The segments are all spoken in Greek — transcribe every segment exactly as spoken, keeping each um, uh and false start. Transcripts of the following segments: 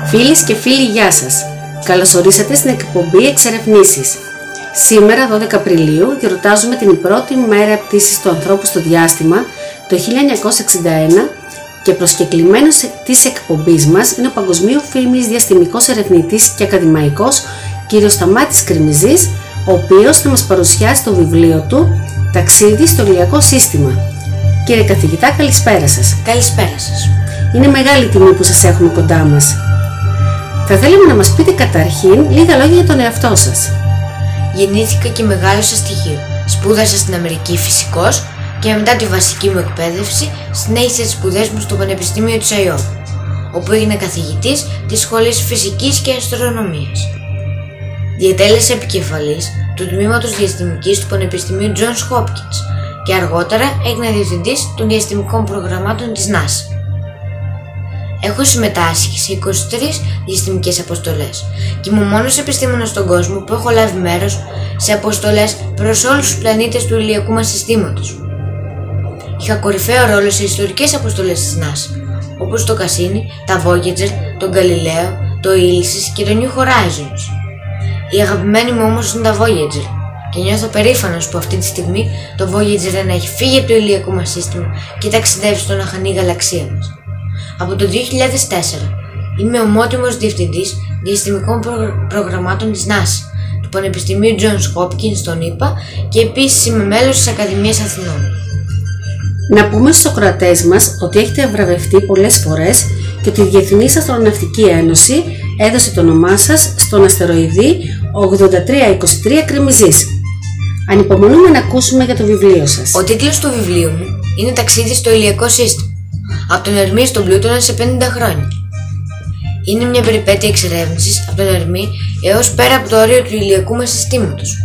Φίλες και φίλοι, γεια σας! Καλώς ορίσατε στην εκπομπή Εξερευνήσεις. Σήμερα, δώδεκα Απριλίου, γιορτάζουμε την πρώτη μέρα πτήσης του ανθρώπου στο διάστημα το χίλια εννιακόσια εξήντα ένα και προσκεκλημένος της εκπομπής μας είναι ο παγκοσμίου φήμης διαστημικός ερευνητής και ακαδημαϊκός κ. Σταμάτης Κρημιζής, ο οποίος θα μας παρουσιάσει το βιβλίο του «Ταξίδι στο ηλιακό σύστημα». Κύριε καθηγητά, καλησπέρα σας. Καλησπέρα σας. Είναι μεγάλη τιμή που σας έχουμε κοντά μας. Θα θέλαμε να μας πείτε καταρχήν λίγα λόγια για τον εαυτό σας. Γεννήθηκα και μεγάλωσα στη Χίο. Σπούδασα στην Αμερική φυσικός και μετά τη βασική μου εκπαίδευση συνέχισα τις σπουδές μου στο Πανεπιστήμιο της Αϊόβα, όπου έγινα καθηγητής της Σχολής Φυσικής και Αστρονομίας. Διετέλεσα επικεφαλής του Τμήματος Διαστημικής του Πανεπιστημίου Johns Hopkins και αργότερα έγινα διευθυντής των διαστημικών προγραμμάτων της NASA. Έχω συμμετάσχει σε είκοσι τρεις διαστημικές αποστολές και είμαι ο μόνος επιστήμονας στον κόσμο που έχω λάβει μέρος σε αποστολές προς όλους τους πλανήτες του ηλιακού μας συστήματος. Είχα κορυφαίο ρόλο σε ιστορικές αποστολές της NASA, όπως το Cassini, τα Voyager, τον Galileo, το Ulysses και το New Horizons. Η αγαπημένη μου όμως είναι τα Voyager και νιώθω περήφανος που αυτή τη στιγμή το Voyager ένα έχει φύγει από το ηλιακό μας σύστημα και ταξιδεύει στον αχανή γαλαξία μας. Από το δύο χιλιάδες τέσσερα είμαι ομότιμος διευθυντής διαστημικών προ... προγραμμάτων της NASA, του Πανεπιστημίου Johns Hopkins στον ΗΠΑ και επίσης είμαι μέλος της Ακαδημίας Αθηνών. Να πούμε στους ακροατές μας ότι έχετε βραβευτεί πολλές φορές και ότι η Διεθνής Αστροναυτική Ένωση έδωσε το όνομά σας στον αστεροειδή ογδόντα τρία είκοσι τρία Κρημιζής. Ανυπομονούμε να ακούσουμε για το βιβλίο σας. Ο τίτλος του βιβλίου μου είναι «Ταξίδι στο ηλιακό σύστημα. Από τον Ερμή στον Πλούτονα σε πενήντα χρόνια». Είναι μια περιπέτεια εξερεύνησης από τον Ερμή έως πέρα από το όριο του ηλιακού μας συστήματος.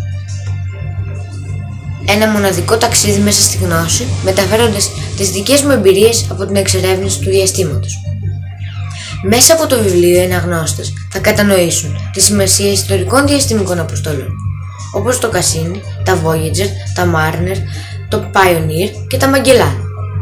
Ένα μοναδικό ταξίδι μέσα στη γνώση, μεταφέροντας τις δικές μου εμπειρίες από την εξερεύνηση του διαστήματος. Μέσα από το βιβλίο οι αναγνώστες θα κατανοήσουν τη σημασία ιστορικών διαστημικών αποστολών, όπως το Cassini, τα Voyager, τα Mariner, το Pioneer και τα Magellan.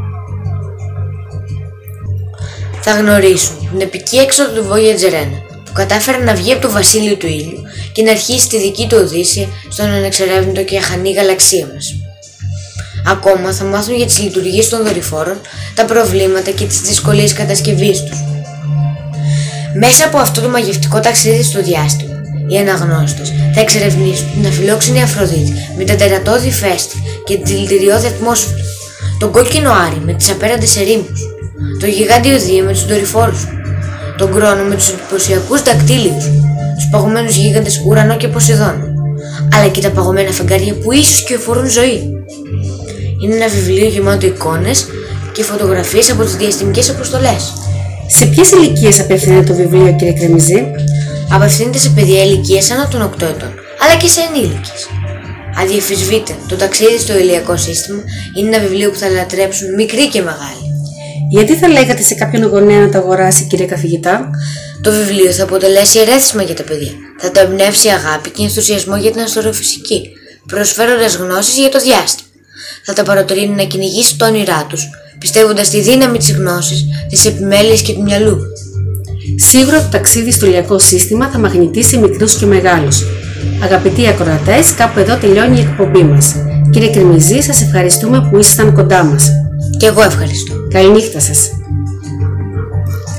Θα γνωρίσουν την επική έξοδο του Voyager ένα, που κατάφερε να βγει από το βασίλειο του ήλιου και να αρχίσει τη δική του οδύσσεια στον ανεξερεύνητο και αχανή γαλαξία μας. Ακόμα θα μάθουν για τις λειτουργίες των δορυφόρων, τα προβλήματα και τις δυσκολίες κατασκευής τους. Μέσα από αυτό το μαγευτικό ταξίδι στο διάστημα, οι αναγνώστες θα εξερευνήσουν την αφιλόξενη Αφροδίτη με τα τερατώδη ηφαίστεια και την δηλητηριώδη ατμόσφαιρα, τον κόκκινο Άρη με τις απέραντες ερήμους, το γιγάντιο Δία με τους δορυφόρους, τον Κρόνο με τους εντυπωσιακούς δακτύλιους, τους παγωμένους γίγαντες Ουρανό και Ποσειδώνα, αλλά και τα παγωμένα φεγγάρια που ίσως κυοφορούν ζωή. Είναι ένα βιβλίο γεμάτο εικόνες και φωτογραφίες από τις διαστημικές αποστολές. Σε ποιες ηλικίες απευθύνεται το βιβλίο, κύριε Κρεμιζή? Απευθύνεται σε παιδιά ηλικίας άνω των οκτώ ετών, αλλά και σε ενήλικες. Αδιαφυσβήτητα, το ταξίδι στο ηλιακό σύστημα είναι ένα βιβλίο που θα λατρέψουν μικροί και μεγάλοι. Γιατί θα λέγατε σε κάποιον γονέα να το αγοράσει, κύριε καθηγητά? Το βιβλίο θα αποτελέσει ερέθισμα για τα παιδιά. Θα το εμπνεύσει αγάπη και ενθουσιασμό για την αστροφυσική, προσφέροντας γνώσεις για το διάστημα. Θα τα παροτρύνει να κυνηγήσει τα όνειρά τους, πιστεύοντας στη δύναμη της γνώσης, της επιμέλειας και του μυαλού. Σίγουρα το ταξίδι στο ηλιακό σύστημα θα μαγνητήσει μικρούς και μεγάλους. Αγαπητοί ακροατές, κάπου εδώ τελειώνει η εκπομπή μας. Κύριε Κρημιζή, σας ευχαριστούμε που ήσασταν κοντά μας. Και εγώ ευχαριστώ. Καληνύχτα σας.